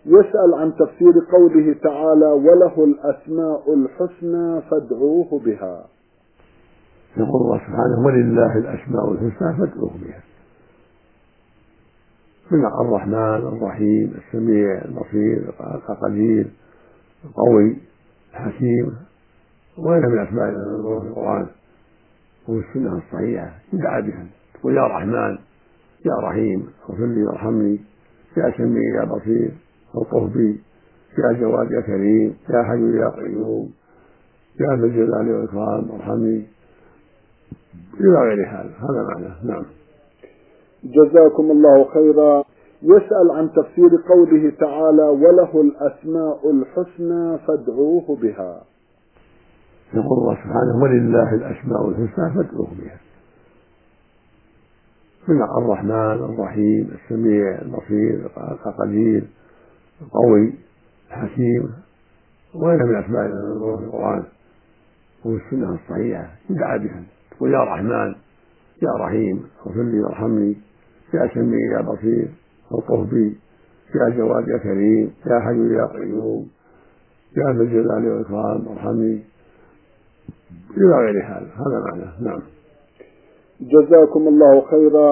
يسأل عن تفسير قوله تعالى وله الأسماء الحسنى فادعوه بها. يقول الله سبحانه ولله الأسماء الحسنى فادعوه بها، من الرحمن الرحيم السميع البصير القدير القوي الحكيم وغيرها من أسماء الله في القرآن والسنة الصحيحة يدعى بها، تقول يا رحمن يا رحيم اغفر لي وارحمني، يا سميع يا بصير الطف بي، يا جواد يا كريم يا حي يا قيوم يا ذا الجلال والإكرام ارحمني إلى غير هذا معناه. نعم. جزاكم الله خيرا. يسأل عن تفسير قوله تعالى وله الأسماء الحسنى فادعوه بها. يقول الله سبحانه ولله الأسماء الحسنى فادعوه بها، من الرحمن الرحيم السميع البصير القدير القوي الحكيم وغيرها من أسماء الله في القرآن والسنة الصحيحة يدعى بها، تقول يا رحمن يا رحيم اغفر لي وارحمني، يا سميع يا بصير الطف بي، يا جواد يا كريم يا حي يا قيوم يا ذا الجلال والإكرام ارحمني إلى غير هذا معناه. نعم. جزاكم الله خيرا.